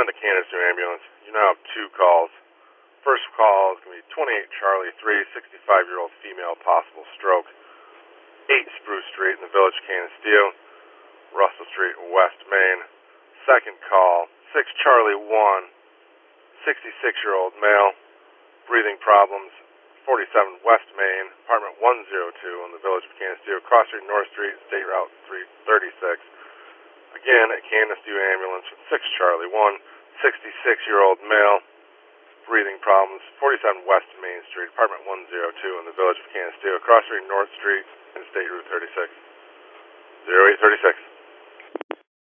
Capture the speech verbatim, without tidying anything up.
on the Canistoo ambulance. You now have two calls. First call is going to be twenty-eight Charlie three, sixty-five-year-old female, possible stroke. eight Spruce Street in the village of Canistoo, Russell Street, West Main. Second call, six Charlie one, sixty-six-year-old male, breathing problems, forty-seven West Main, apartment one oh two in the village of Canistoo, Cross Street, North Street, State Route three thirty-six. Again, a Canistoo ambulance with six Charlie one, sixty-six-year-old male, breathing problems, forty-seven West Main Street, apartment one oh two in the village of Canistoo, Cross Street, North Street, and State Route thirty-six. zero eight thirty-six.